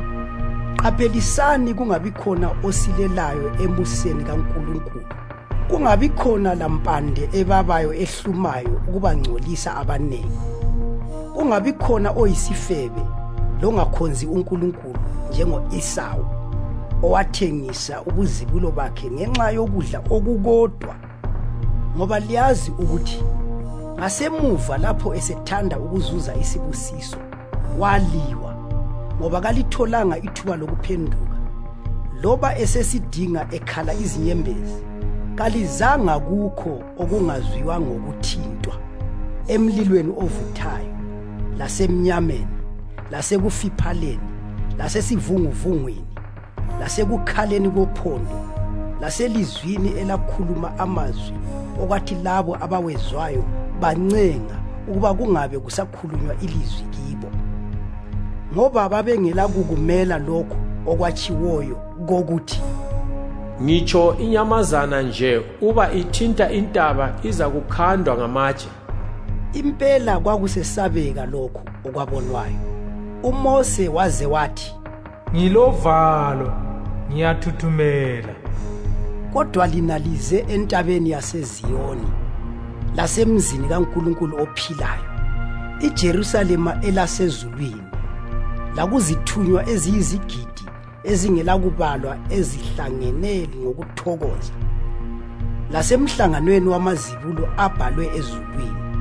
Qaphelisani kungabi khona osilelayo emuseni kaNkulunkulu, kungabi khona lampande ebabayo ehlumayo ukubangcolisa abanengi, kungabi khona oyisifebe longakhonzi uNkulunkulu njengo-Esawu, owathengisa ubuzibulo bakhe ngenxa yokudla okukodwa. Ngoba liyazi ukuthi ngasemuva lapho esethanda ukuzuza isibusiso, waliwa, ngoba kalitholanga ithuba lokuphenduka. Loba esesidinga ekhala izinyembezi, kalizanga kukho okungazwiwa ngokuthintwa, emlilweni ovuthayo, lasemnyameni, lasekufiphaleni, lasesivunguvungwini, lasekukhaleni kophondo, laselizwini elakhuluma amazwi okwathi labo abawezwayo bancenga ukuba kungabe kusakhulunywa ilizwi kibo, ngoba babengela kukumela lokho okwatshiwoyo kokuthi, ngitsho inyamazana nje uba ithinta intaba iza kukhandwa ngamatshe. Impela kwakusesabeka lokho okwabonwayo. uMose waze wathi, Ngilovalo, ngiyathuthumela. Kodwa lina lize entabeni yaseZiyoni, lasemzini kaNkulunkulu ophilayo, iJerusalema elasezulwini, lakuzithunywa eziyizigidi ezingelakubalwa ezihlangene ngokuthokoza, lasemhlanganweni wamazibulo abhalwe ezulwini,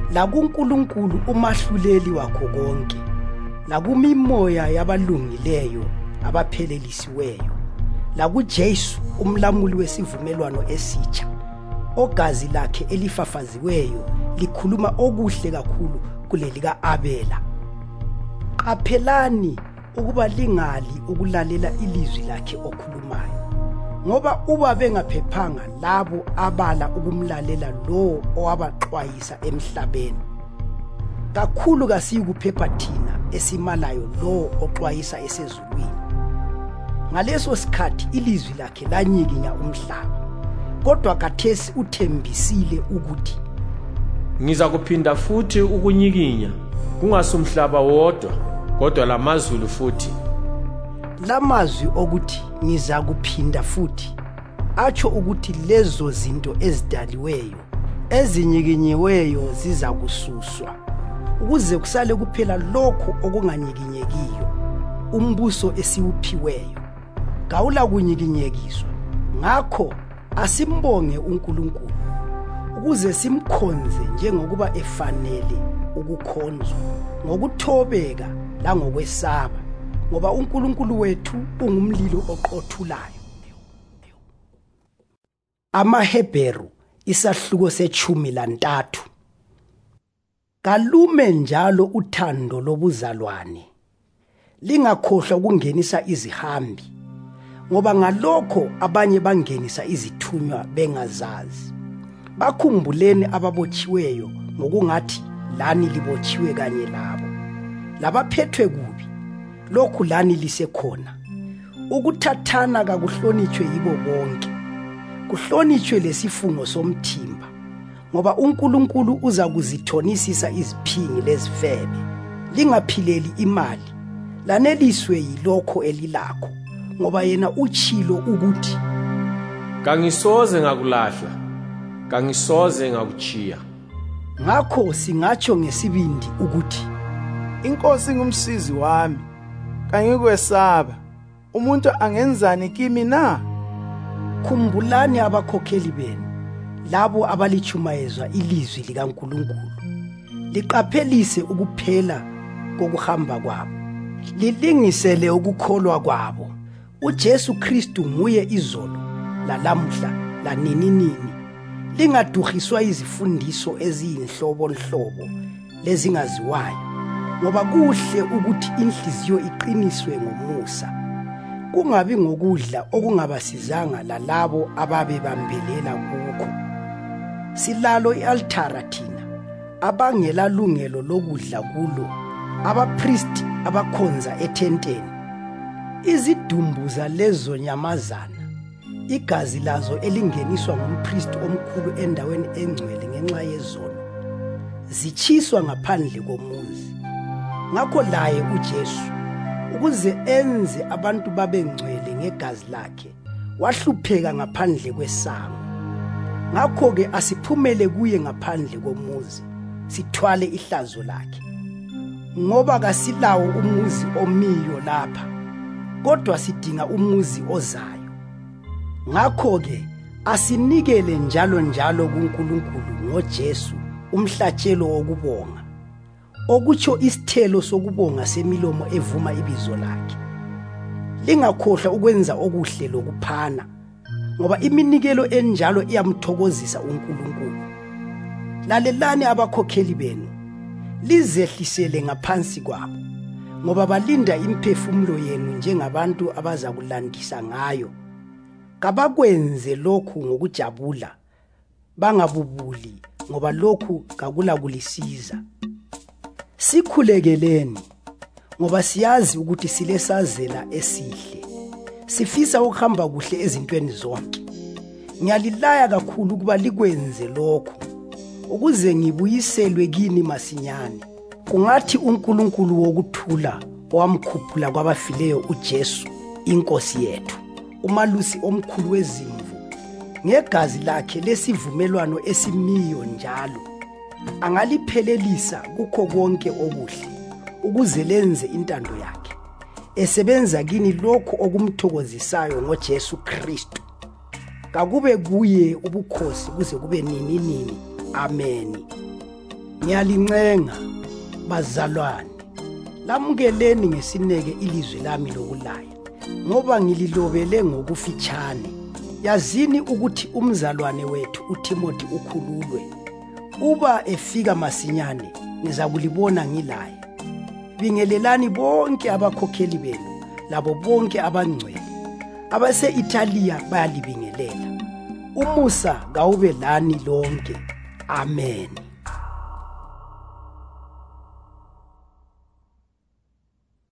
lakuNkulunkulu umahluleli wakho konke, lakumimoya yabalungileyo abaphelelisiweyo, lakuJesu umlamuli wesivumelwano esitsha, ogazi lakhe elifafaziweyo likhuluma okuhle kakhulu kulelika Abela. Qaphelani ukuba lingali ukulalela ilizwi lakhe okhulumayo, ngoba uba bengaphephanga labo abala ukumlalela lo owabaxwayisa emhlabeni, kakhulu kasiyikuphepha thina esimalayo lo oxwayisa esezulwini. Ngaleso sikhathi ilizwi lakhe lanyikinya umhlaba, kodwa khathesi uthembisile ukuthi ngiza kuphinda futhi ukunyikinya, kungasumhlaba wodwa kodwa lamazulu futhi. Lamazwi okuthi ngiza kuphinda futhi atsho ukuthi lezo zinto ezidaliweyo ezinyikinyeweyo ziza kususwa, ukuze kusale kuphela lokho okunganyikinyekiyo, umbuso esiwuphiweyo. Kawula kunyikinyekiswa, ngakho asimbonge uNkulunkulu, ukuze simkhonze njengokuba efanele ukukhonzwa, ngokuthobeka langokwesaba, ngoba uNkulunkulu wethu ungumlilo oqothulayo. AmaHebheru isahluko se-13. Kalume njalo uthando lobuzalwane, lingakhohlwa ukungenisa izihambi, ngoba ngalokho abanye bangenisa izithunywa bengazazi. Bakhumbuleni ababotshiweyo ngokungathi lani libotshiwe kanye labo, labaphethwe kubi lokhu lani lisekhona. Ukuthathana kakuhlonitshwe yibo bonke, kuhlonitshwe lesifungo somthimba, ngoba uNkulunkulu uza kuzithonisisa iziphingi lezifebe. Lingaphileli imali, laneliswe yilokho elilakho, ngoba yena utshilo ukuthi kangisoze ngakulahla, kangisoze ngakuchiya. Ngakho singatsho ngesibindi ukuthi iNkosi ngumsizi wami, kangikwesaba. Umuntu angenzani kimi na? Khumbulani abakhokheli benu, labo abalichumayezwa ilizwi likaNkulunkulu. Liqaphelise ukuphela kokuhamba kwabo, lilingisele ukukholwa kwabo. uJesu Kristu nguye izolo, lalamuhla, lanininini. Lingaduhiswa izifundiso eziyinhlobonhlobo lezingaziwayo, ngoba kuhle ukuthi inhliziyo iqiniswe ngomusa, kungabi ngokudla okungabasizanga lalabo ababebambelela kukho. Silalo i-altara thina, abangela lungelo lokudla kulo, abapristi abakhonza ethenteni. Izidumbu zalezo nyamazana, igazi lazo elingeniswa ngumpristi omkhulu endaweni engcwele ngenxa yezono, zichiswa ngaphandle komuzi. Ngakho laye uJesu, ukuze enze abantu babengcwele ngegazi lakhe, wahlupheka ngaphandle kwesango. Ngakho-ke asiphumele kuye ngaphandle komuzi, sithwale ihlazo lakhe, ngoba kasilawo umuzi omiyo lapha, kodwa sidinga umuzi ozayo. Ngakho-ke asinikele njalo njalo kuNkulunkulu ngoJesu umhlatshelo wokubonga, okutsho isithelo sokubonga semilomo evuma ibizo lakhe. Lingakhohlwa ukwenza okuhle lokuphana, ngoba iminikelo enjalo iyamthokozisa uNkulunkulu. Lalelani abakhokheli benu, lizehlisele ngaphansi kwabo, ngoba balinda imphefumulo yenu njengabantu abaza kulandisa ngayo. Kabakwenze lokhu ngokujabula, bangabubuli, ngoba lokhu kakula kulisiza. Sikhulekeleni, ngoba siyazi ukuthi silesazela esihle, sifisa ukuhamba kuhle ezintweni zonke. Ngiyalilaya kakhulu ukuba likwenze lokhu, ukuze ngibuyiselwe kini masinyane. Kungathi uNkulunkulu wokuthula owamkhuphula kwabafileyo uJesu iNkosi yethu, umalusi omkhulu wezimvu, ngegazi lakhe lesivumelwano esimiyo njalo, angaliphelelisa kukho konke okuhle, ukuze lenze intando yakhe, esebenza kini lokho okumthokozisayo ngoJesu Kristu. Kakube kuye ubukhosi kuze kube nini. Amen. Ngiyalincenga bazalwane, lamukeleni ngesineke ilizwi lami lokulaya, ngoba ngililobele ngokufitshane. Yazini ukuthi umzalwane wethu uTimothy ukhululwe. Uba efika masinyane niza kulibona ngilaye. Bingelelani bonke abakhokheli benu labo bonke abangcwele abase-Italiya bayalibingelela. Umusa kawube lani lonke. Amen.